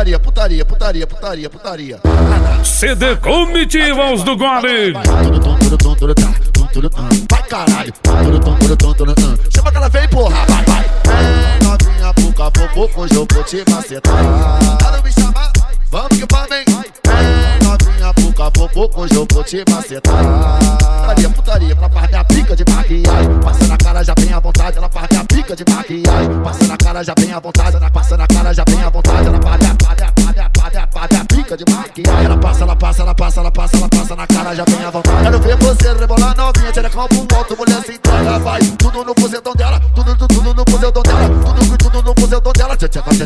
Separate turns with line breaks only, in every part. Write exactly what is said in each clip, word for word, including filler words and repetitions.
putaria, putaria, putaria, putaria, putaria.
C D Comitiva, os do Gole.
Vai caralho. Chama que ela vem, porra. Vai, vai. Vem novinha, puca, popô, com jogo, vou te macetar. Nada me chamar, vamos que vamos, hein. Vem novinha, puca, popô, com jogo, vou te macetar. Putaria, putaria, pra parte a pica de maquiagem. Passa na cara, já vem à vontade, ela parte a pica de maquiagem. Passa na cara, já vem à vontade, ela passa na cara, já vem à vontade, ela parte a, parte a, parte a, parte a, parte a pica de maquiagem. Ela passa, ela passa, ela passa, ela passa, ela passa na cara, já vem à vontade. Quero ver você rebolar novinha, tira calmo pro alto, mulher se entrega, vai. Tudo no buzetão dela, tudo, tudo, tudo no buzetão dela, tudo, tudo no buzetão dela.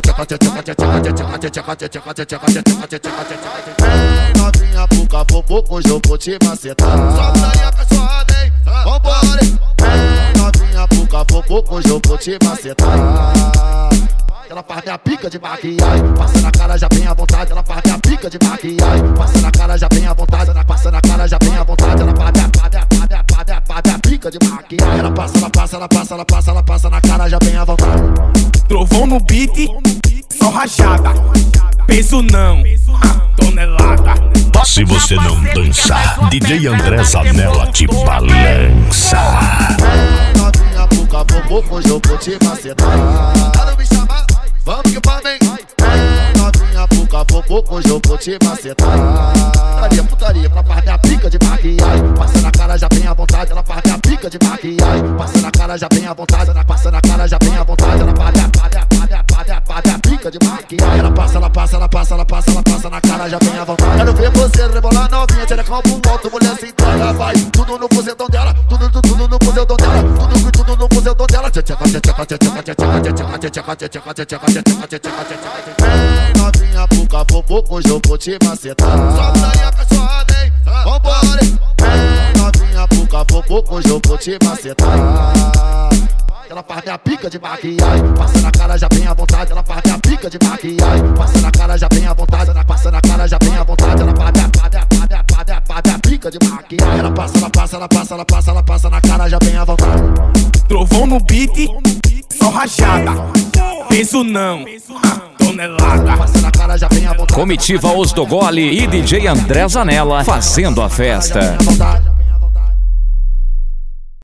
Vem novinha, puca, popô, com jogo, vou te macetar. Solta aí a cachorrada, hein, vambora. Vem novinha, puca, popô, com jogo, vou te macetar. Ela parte a pica de maquiagem, passa na cara, já vem à vontade. Ela parte a pica de maquiagem, passa na cara, já vem à vontade. Ela passa na cara, já vem à vontade. Ela parte a, parte a, parte a, parte a, parte a pica de maquiagem. Ela passa, ela passa, ela passa, ela passa, ela passa na cara, já vem à vontade.
Trovão no beat, só rajada. Peso não, tonelada.
Se você não dançar, D J André Zanella te balança.
Vem novinha, puca, popô, com jogo, vou te macetar. Nada me chamar, vamos que vamos, hein. Vem novinha, puca, popô, com jogo, vou te macetar. Putaria, putaria, pra parte a pica de maquiagem. Passa na cara, já vem à vontade, ela parte a pica de maquiagem. Passa na cara, já vem à vontade, ela passa na cara, já vem à vontade. Ela parte a, parte a, parte a, parte a, parte a pica de maquiagem. Ela passa, ela passa, ela passa, ela passa, ela passa na cara, já vem à vontade. Quero ver você rebolar novinha, tira calmo pro alto, mulher se entrega, vai. Tudo no buzetão dela, tudo, tudo, tudo no buzetão dela, tudo, tudo no buzetão dela. Vem novinha, puca, popô, com jogo, vou te macetar. Solta aí a cachorrada, hein, vambora. Vem novinha, puca, popô, com jogo, vou te macetar. Ela parte a pica de maquiagem, passa na cara, já vem à vontade. Ela parte a pica de maquiagem, passa na cara, já vem à vontade. Ela passa na cara, já vem à vontade. Ela parte a, parte a, parte a, parte a, parte a pica de maquiagem. Ela passa, ela passa, ela passa, ela passa, ela passa na cara, já vem à vontade.
Trovão no beat, só rajada. Peso não, tonelada.
Passa na cara, já vem à vontade.
Comitiva, os do Gole e D J André Zanella fazendo a festa.